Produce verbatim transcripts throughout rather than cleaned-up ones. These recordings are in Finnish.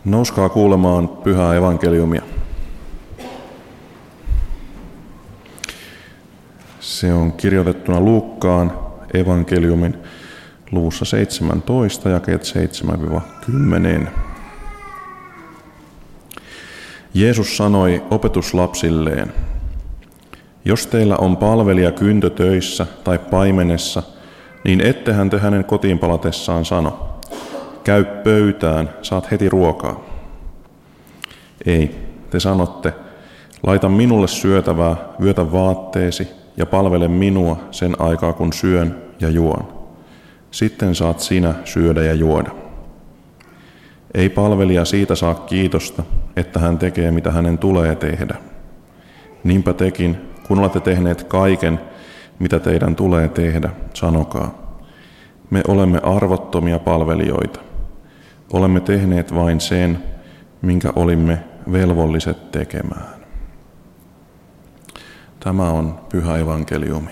Nouskaa kuulemaan pyhää evankeliumia. Se on kirjoitettuna Luukkaan evankeliumin luvussa seitsemäntoista, jakeet seitsemän kymmenen. Jeesus sanoi opetuslapsilleen, jos teillä on palvelija kyntötöissä tai paimenessa, niin ettehän te hänen kotiin palatessaan sano, käy pöytään, saat heti ruokaa. Ei, te sanotte, laita minulle syötävää, vyötä vaatteesi ja palvele minua sen aikaa, kun syön ja juon. Sitten saat sinä syödä ja juoda. Ei palvelija siitä saa kiitosta, että hän tekee, mitä hänen tulee tehdä. Niinpä tekin, kun olette tehneet kaiken, mitä teidän tulee tehdä, sanokaa. Me olemme arvottomia palvelijoita. Olemme tehneet vain sen, minkä olimme velvolliset tekemään. Tämä on pyhä evankeliumi.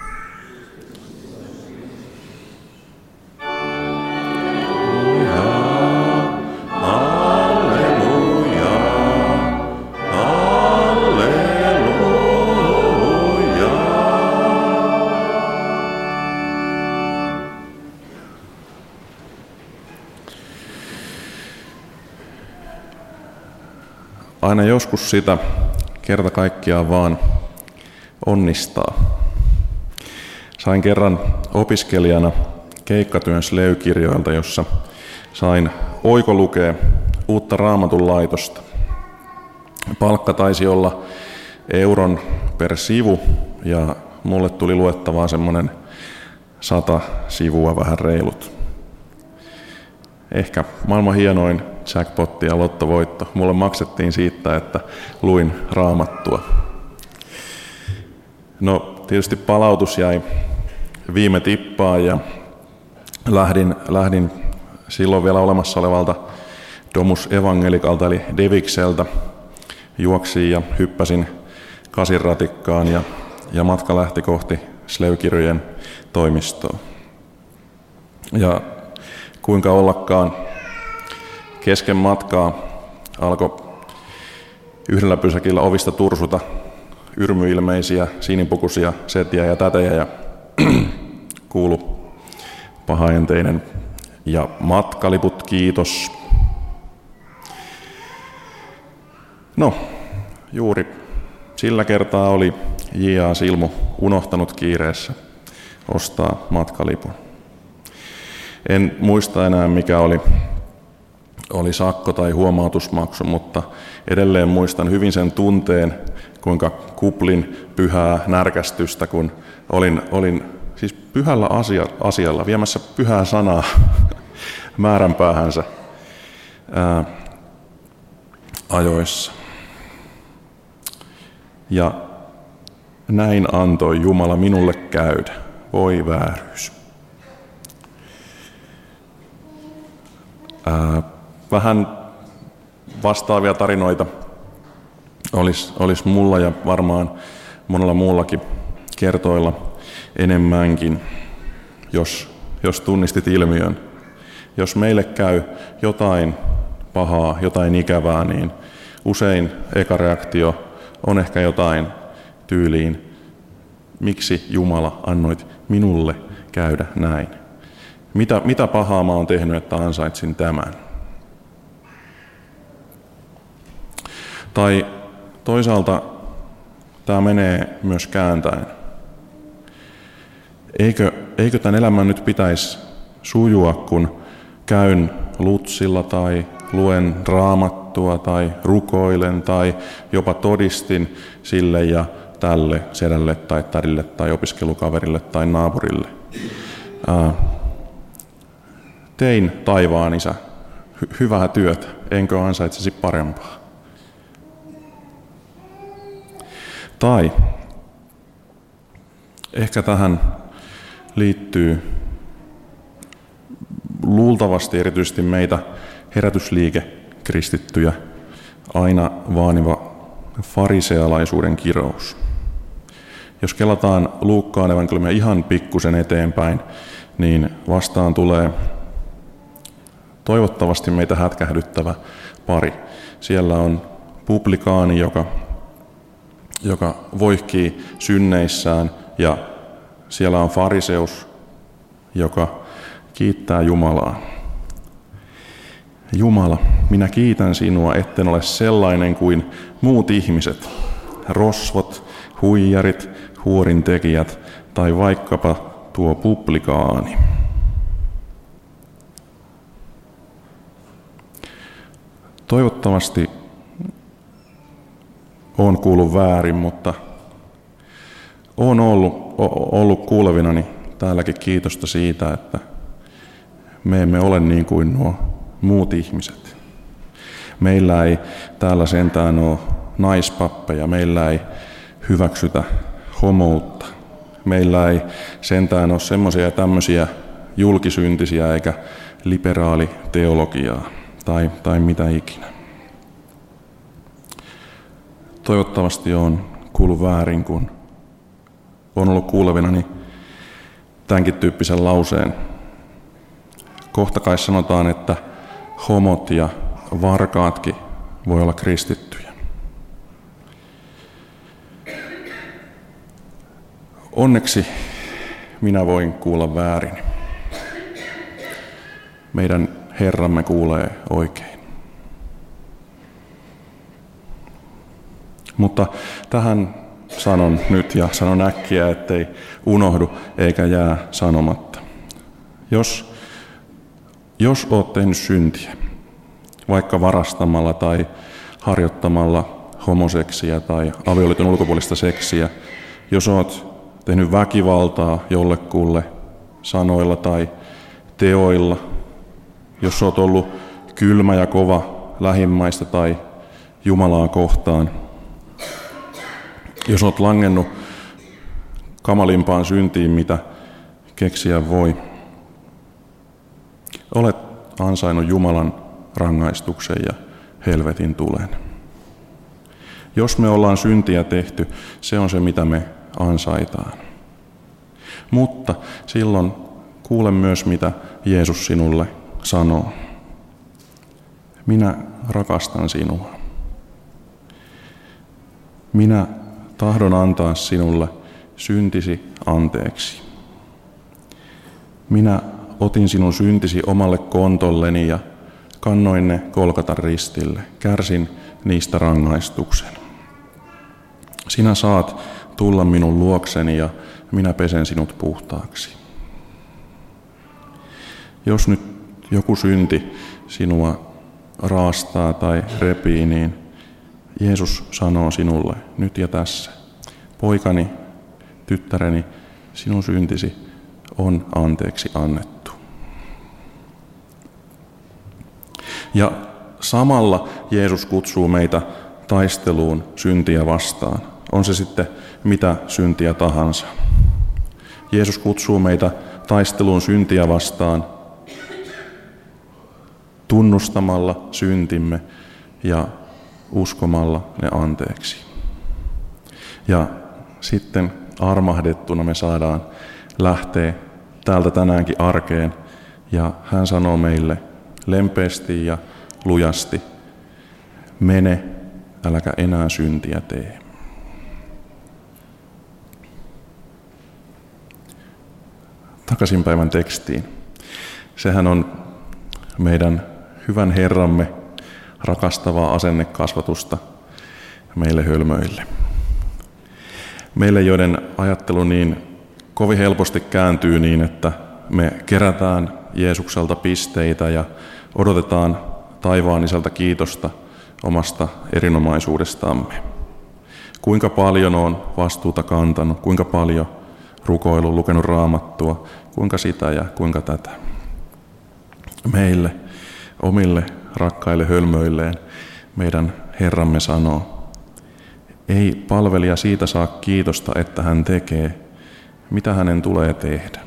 Aina joskus sitä kerta kaikkiaan vaan onnistaa. Sain kerran opiskelijana keikkatyön Slöykirjoilta, jossa sain oikolukea uutta Raamatun laitosta. Palkka taisi olla euron per sivu ja mulle tuli luettavaa semmoinen sata sivua vähän reilut. Ehkä maailman hienoin jackpotti ja lottovoitto. Mulle maksettiin siitä, että luin Raamattua. No tietysti palautus jäi viime tippaan ja lähdin, lähdin silloin vielä olemassa olevalta Domus Evangelikalta eli Devikseltä. Juoksin ja hyppäsin kasiratikkaan ja, ja matka lähti kohti Slöykirjojen toimistoa. Ja kuinka ollakaan kesken matkaa alkoi yhdellä pysäkillä ovista tursuta yrmyilmeisiä, sinipukuisia setiä ja tätejä ja kuulu pahaenteinen ja matkaliput kiitos. No, juuri sillä kertaa oli J A Silmu unohtanut kiireessä ostaa matkalipun. En muista enää mikä oli, oli sakko tai huomautusmaksu, mutta edelleen muistan hyvin sen tunteen, kuinka kuplin pyhää närkästystä, kun olin, olin siis pyhällä asia, asialla viemässä pyhää sanaa määränpäähänsä ää, ajoissa. Ja näin antoi Jumala minulle käydä. Voi vääryys. Ää, vähän vastaavia tarinoita olisi, olisi mulla ja varmaan monella muullakin kertoilla enemmänkin, jos, jos tunnistit ilmiön. Jos meille käy jotain pahaa, jotain ikävää, niin usein eka reaktio on ehkä jotain tyyliin, miksi Jumala annoit minulle käydä näin? Mitä, mitä pahaa mä oon tehnyt, että ansaitsin tämän? Tai toisaalta tämä menee myös kääntäen. Eikö, eikö tämän elämän nyt pitäisi sujua, kun käyn lutsilla tai luen raamattua tai rukoilen tai jopa todistin sille ja tälle sedälle tai tädille tai opiskelukaverille tai naapurille. Ää, tein taivaan isä hy- hyvää työtä, enkö ansaitsisi parempaa? Tai ehkä tähän liittyy luultavasti erityisesti meitä herätysliikekristittyjä aina vaaniva farisealaisuuden kirous. Jos kelataan Luukkaan evankeliumia ihan pikkusen eteenpäin, niin vastaan tulee toivottavasti meitä hätkähdyttävä pari. Siellä on publikaani, joka, joka voihkii synneissään, ja siellä on fariseus, joka kiittää Jumalaa. Jumala, minä kiitän sinua, etten ole sellainen kuin muut ihmiset, rosvot, huijarit, huorintekijät tai vaikkapa tuo publikaani. Toivottavasti olen kuullut väärin, mutta olen ollut, ollut kuulevinani täälläkin kiitosta siitä, että me emme ole niin kuin nuo muut ihmiset. Meillä ei täällä sentään ole naispappeja, meillä ei hyväksytä homoutta. Meillä ei sentään ole semmoisia ja tämmöisiä julkisyntisiä eikä liberaaliteologiaa tai, tai mitä ikinä. Toivottavasti on kuullut väärin, kun on ollut kuulevinani tämänkin tyyppisen lauseen. Kohta kai sanotaan, että homot ja varkaatkin voi olla kristittyjä. Onneksi minä voin kuulla väärin. Meidän Herramme kuulee oikein. Mutta tähän sanon nyt ja sanon äkkiä, ettei unohdu eikä jää sanomatta. Jos, jos olet tehnyt syntiä, vaikka varastamalla tai harjoittamalla homoseksiä tai avioliiton ulkopuolista seksiä, jos olet tehnyt väkivaltaa jollekulle sanoilla tai teoilla, jos olet ollut kylmä ja kova lähimmäistä tai Jumalaa kohtaan, jos olet langennut kamalimpaan syntiin, mitä keksiä voi, olet ansainnut Jumalan rangaistuksen ja helvetin tulen. Jos me ollaan syntiä tehty, se on se, mitä me ansaitaan. Mutta silloin kuule myös, mitä Jeesus sinulle sanoo. Minä rakastan sinua. Minä tahdon antaa sinulle syntisi anteeksi. Minä otin sinun syntisi omalle kontolleni ja kannoin ne Golgatan ristille. Kärsin niistä rangaistuksen. Sinä saat tulla minun luokseni ja minä pesen sinut puhtaaksi. Jos nyt joku synti sinua raastaa tai repii, niin Jeesus sanoo sinulle nyt ja tässä, poikani, tyttäreni, sinun syntisi on anteeksi annettu. Ja samalla Jeesus kutsuu meitä taisteluun syntiä vastaan. On se sitten mitä syntiä tahansa. Jeesus kutsuu meitä taisteluun syntiä vastaan tunnustamalla syntimme ja uskomalla ne anteeksi. Ja sitten armahdettuna me saadaan lähteä täältä tänäänkin arkeen, ja hän sanoo meille lempeästi ja lujasti, mene, äläkä enää syntiä tee. Takaisin päivän tekstiin. Sehän on meidän hyvän Herramme rakastavaa asennekasvatusta meille hölmöille. Meille, joiden ajattelu niin kovin helposti kääntyy niin, että me kerätään Jeesukselta pisteitä ja odotetaan taivaan isältä kiitosta omasta erinomaisuudestamme. Kuinka paljon on vastuuta kantanut, kuinka paljon rukoillut, lukenut raamattua, kuinka sitä ja kuinka tätä. Meille, omille rakkaille hölmöilleen, meidän Herramme sanoo, ei palvelija siitä saa kiitosta, että hän tekee, mitä hänen tulee tehdä.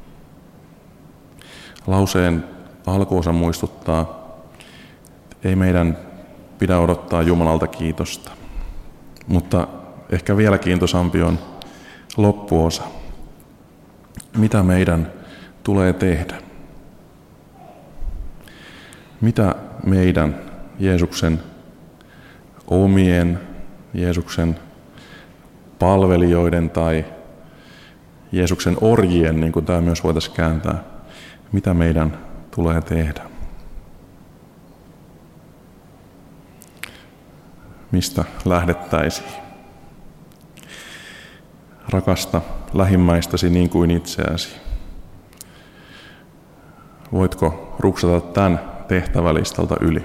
Lauseen alkuosa muistuttaa, ei meidän pidä odottaa Jumalalta kiitosta, mutta ehkä vielä kiintoisampi on loppuosa. Mitä meidän tulee tehdä? Mitä meidän Jeesuksen omien, Jeesuksen palvelijoiden tai Jeesuksen orjien, niin kuin tämä myös voitaisiin kääntää, mitä meidän tulee tehdä? Mistä lähdettäisiin? Rakasta lähimmäistäsi niin kuin itseäsi. Voitko ruksata tämän tehtävälistalta yli?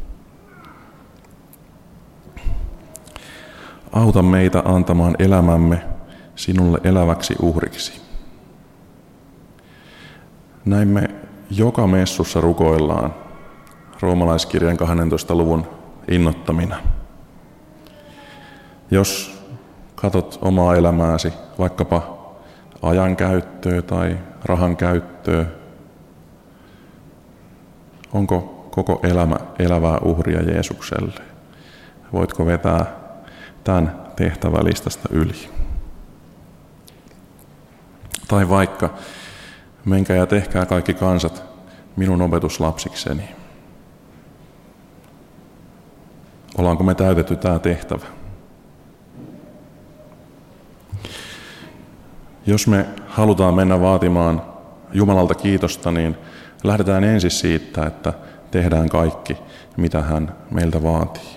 Auta meitä antamaan elämämme sinulle eläväksi uhriksi. Näin me joka messussa rukoillaan roomalaiskirjan kahdentoista luvun innoittamina. Jos katot omaa elämääsi, vaikkapa ajan käyttöä tai rahan käyttöä, onko koko elämä elävää uhria Jeesukselle? Voitko vetää tämän tehtävälistasta yli? Tai vaikka, menkää ja tehkää kaikki kansat minun opetuslapsikseni. Ollaanko me täytetty tämä tehtävä? Jos me halutaan mennä vaatimaan Jumalalta kiitosta, niin lähdetään ensin siitä, että tehdään kaikki, mitä hän meiltä vaatii.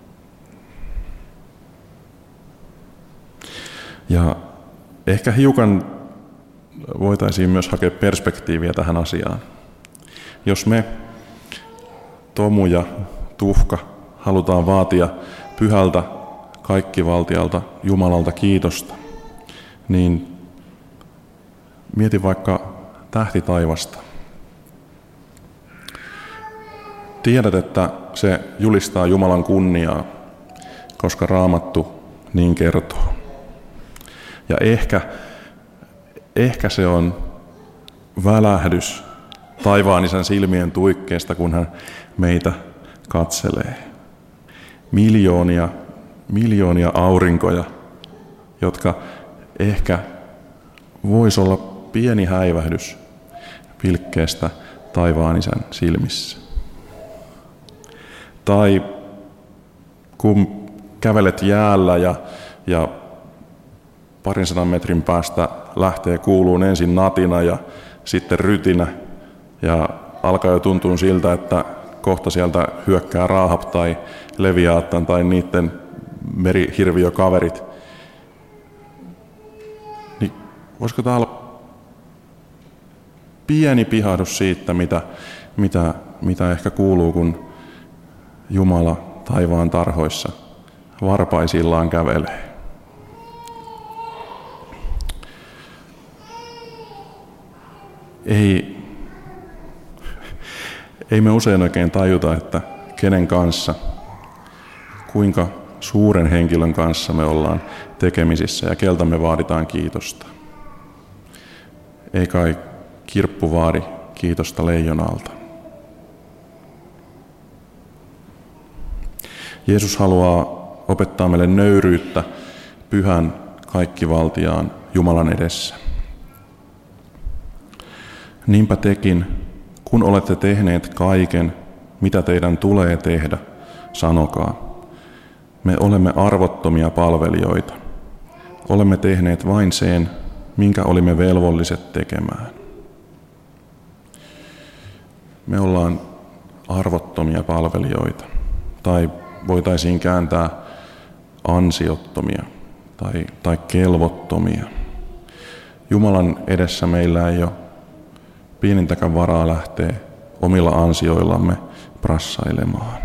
Ja ehkä hiukan voitaisiin myös hakea perspektiiviä tähän asiaan. Jos me, Tomu ja Tuhka, halutaan vaatia pyhältä kaikkivaltialta Jumalalta kiitosta, niin mieti vaikka tähti taivasta. Tiedät, että se julistaa Jumalan kunniaa, koska Raamattu niin kertoo. Ja ehkä, ehkä se on välähdys taivaan isän silmien tuikkeesta, kun hän meitä katselee. Miljoonia, miljoonia aurinkoja, jotka ehkä voisi olla pieni häivähdys pilkkeestä taivaan isän silmissä. Tai kun kävelet jäällä ja, ja parin sadan metrin päästä lähtee kuuluun ensin natina ja sitten rytinä ja alkaa jo tuntua siltä, että kohta sieltä hyökkää Raahab tai Leviaattan tai niiden merihirviökaverit. Niin voisiko tämä olla pieni pihahdus siitä, mitä, mitä, mitä ehkä kuuluu, kun Jumala taivaan tarhoissa varpaisillaan kävelee? Ei, ei me usein oikein tajuta, että kenen kanssa, kuinka suuren henkilön kanssa me ollaan tekemisissä ja keltä me vaaditaan kiitosta. Ei kai kirppu vaadi kiitosta leijonalta. Jeesus haluaa opettaa meille nöyryyttä pyhän kaikkivaltiaan Jumalan edessä. Niinpä tekin, kun olette tehneet kaiken, mitä teidän tulee tehdä, sanokaa. Me olemme arvottomia palvelijoita. Olemme tehneet vain sen, minkä olimme velvolliset tekemään. Me ollaan arvottomia palvelijoita. Tai voitaisiin kääntää ansiottomia tai, tai kelvottomia. Jumalan edessä meillä ei ole pienintäkään varaa lähteä omilla ansioillamme prassailemaan.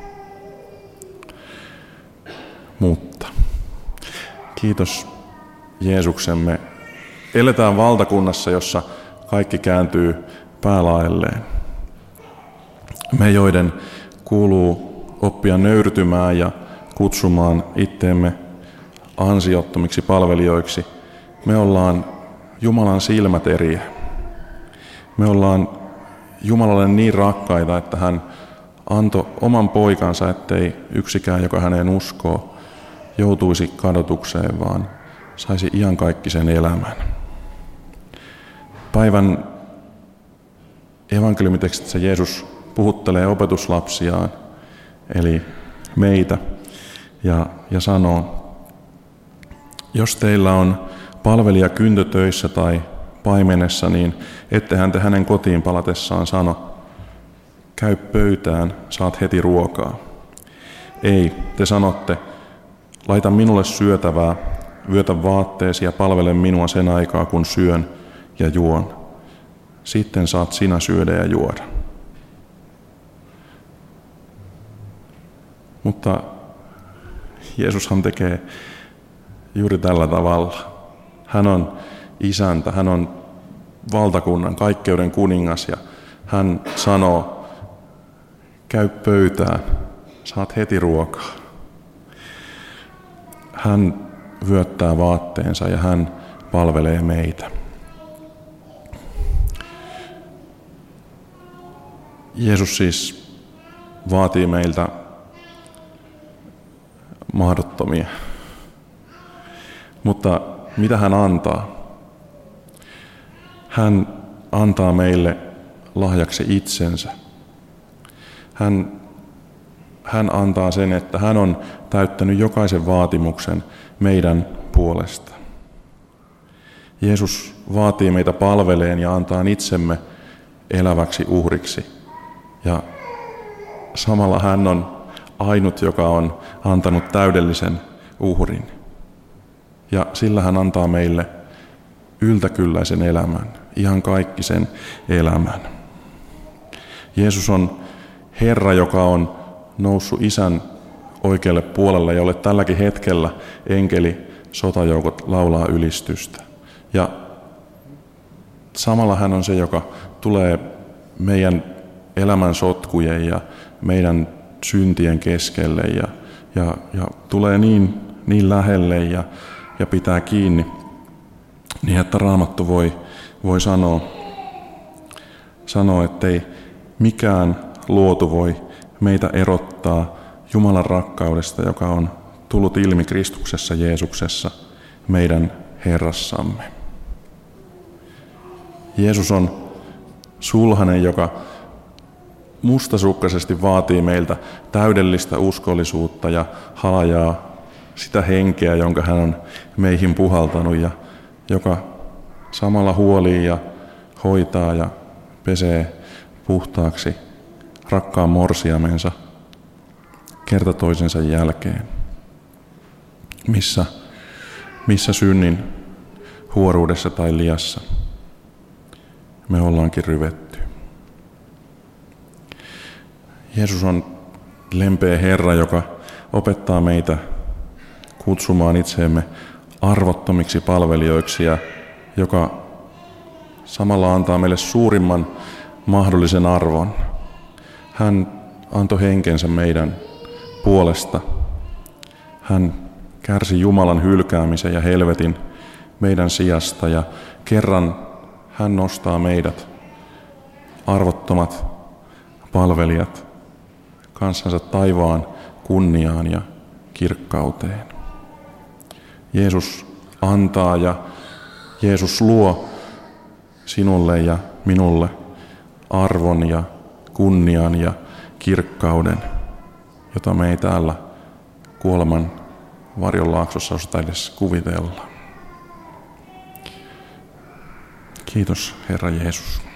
Mutta kiitos Jeesuksemme. Eletään valtakunnassa, jossa kaikki kääntyy päälaelleen. Me, joiden kuuluu oppia nöyrtymään ja kutsumaan itteemme ansiottomiksi palvelijoiksi, me ollaan Jumalan silmät eriä. Me ollaan Jumalalle niin rakkaita, että hän antoi oman poikansa, ettei yksikään, joka häneen uskoo, joutuisi kadotukseen, vaan saisi iankaikkisen elämän. Päivän evankeliumitekstissä Jeesus puhuttelee opetuslapsiaan, eli meitä, ja, ja sanoo, jos teillä on palvelija kyntötöissä tai paimenessa, niin ettehän te hänen kotiin palatessaan sano, käy pöytään, saat heti ruokaa. Ei, te sanotte, laita minulle syötävää, vyötä vaatteesi ja palvele minua sen aikaa, kun syön ja juon. Sitten saat sinä syödä ja juoda. Mutta Jeesushan tekee juuri tällä tavalla. Hän on isäntä, hän on valtakunnan, kaikkeuden kuningas ja hän sanoo, käy pöytään, saat heti ruokaa. Hän vyöttää vaatteensa ja hän palvelee meitä. Jeesus siis vaatii meiltä mahdottomia. Mutta mitä hän antaa? Hän antaa meille lahjaksi itsensä. Hän, hän antaa sen, että hän on täyttänyt jokaisen vaatimuksen meidän puolesta. Jeesus vaatii meitä palveleen ja antaa itsemme eläväksi uhriksi. Ja samalla hän on ainut, joka on antanut täydellisen uhrin. Ja sillä hän antaa meille yltäkylläisen elämän, ihan kaikkisen elämän. Jeesus on Herra, joka on noussut Isän oikealle puolelle, jolle tälläkin hetkellä enkeli sotajoukot laulaa ylistystä. Ja samalla hän on se, joka tulee meidän elämän sotkujen ja meidän syntien keskelle ja, ja, ja tulee niin, niin lähelle ja, ja pitää kiinni, niin että Raamattu voi, voi sanoa, sanoa, ettei mikään luotu voi meitä erottaa Jumalan rakkaudesta, joka on tullut ilmi Kristuksessa Jeesuksessa, meidän Herrassamme. Jeesus on sulhanen, joka mustasukkaisesti vaatii meiltä täydellistä uskollisuutta ja halajaa sitä henkeä, jonka hän on meihin puhaltanut ja joka samalla huolii ja hoitaa ja pesee puhtaaksi rakkaan morsiamensa kerta toisensa jälkeen, missä, missä synnin huoruudessa tai liassa me ollaankin ryvetty. Jeesus on lempeä Herra, joka opettaa meitä kutsumaan itseemme arvottomiksi palvelijoiksi ja joka samalla antaa meille suurimman mahdollisen arvon. Hän antoi henkensä meidän puolesta. Hän kärsi Jumalan hylkäämisen ja helvetin meidän sijasta ja kerran hän nostaa meidät, arvottomat palvelijat, kanssansa taivaan kunniaan ja kirkkauteen. Jeesus antaa ja Jeesus luo sinulle ja minulle arvon ja kunnian ja kirkkauden, jota me ei täällä kuoleman varjonlaaksossa osata edes kuvitella. Kiitos, Herra Jeesus.